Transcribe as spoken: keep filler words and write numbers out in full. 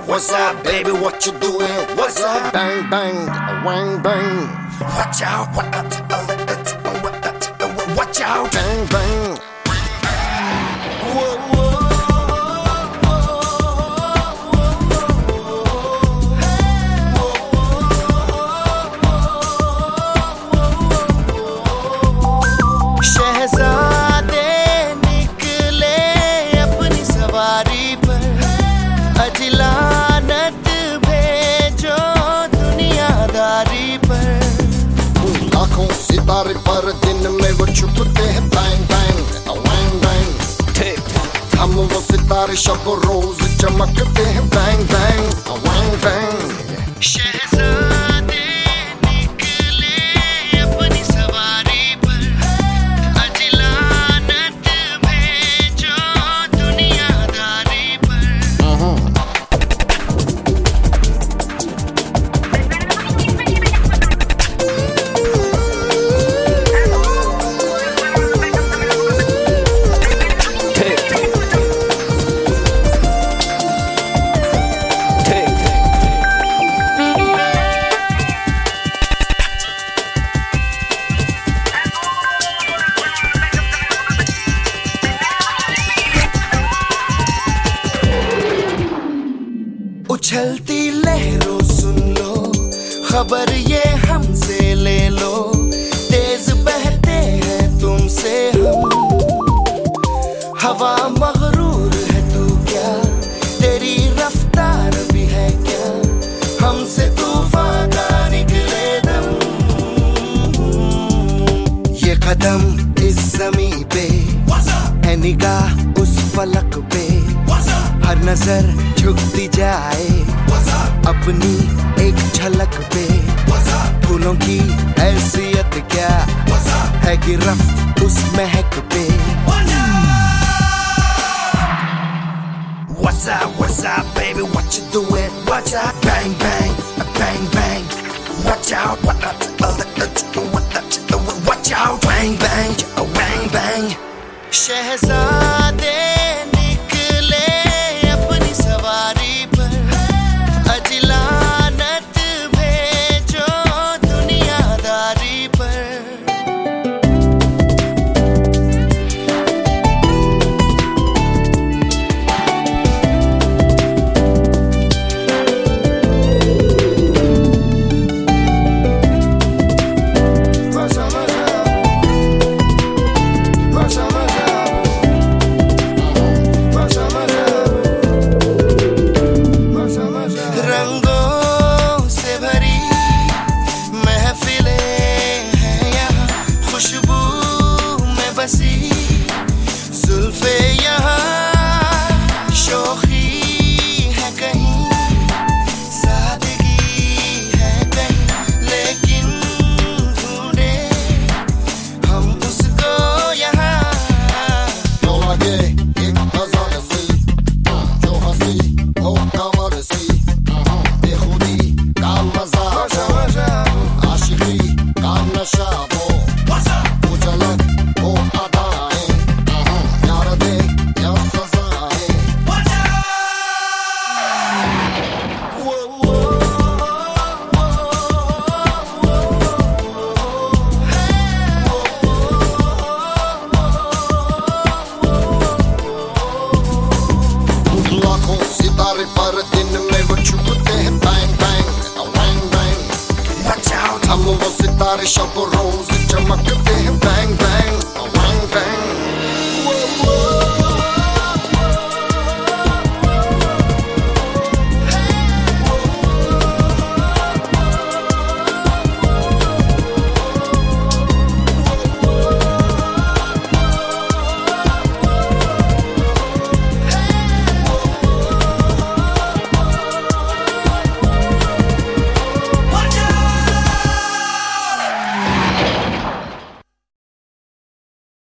What's up, baby? What you doing? What's up? Bang bang, wang bang. Watch out! Watch out! Bang bang. Whoa, whoa. सितारे पर दिन में वो छुपते हैं bang bang वैंग bang. हम वो सितारे शब रोज चमकते हैं बैंग बैंग वैंग बैंग। शहज़ादे निकले अपनी सवारी पर, अजलानत भेजो दुनियादारी पर। उछलती लहरों सुन लो, खबर ये हमसे ले लो, तेज बहते हैं तुमसे हम। हवा मगरूर है तू क्या, तेरी रफ्तार भी है क्या, हमसे तूफान का निकले दम। ये कदम इस ज़मीं पे है, निगाह उस फलक पे, हर नजर झुकती जाए अपनी एक झलक पे। फूलों की हैसियत क्या है, गिरफ्त उस महक पे। What's up, what's up, baby, what you doing? Watch out, bang, bang, bang, bang. Watch out, what up, watch out, bang, bang, bang, bang. शहज़ादे जुल्फे यहाँ शोखी है कहीं, सादगी है कहीं, लेकिन ढूंढे हम उसको यहाँ। जो लगे एक नजर से, जो हंसी हो कमर से, बेखुदी का मजा हो, आशिकी का नशा हो, वो झलक वो अदाएं, प्यार दे या सजाएं। लाखों सितारे पर दिन में वो छुपते हैं बैंग बैंग वैंग बैंग। हम वो सितारे शब रोज चमकते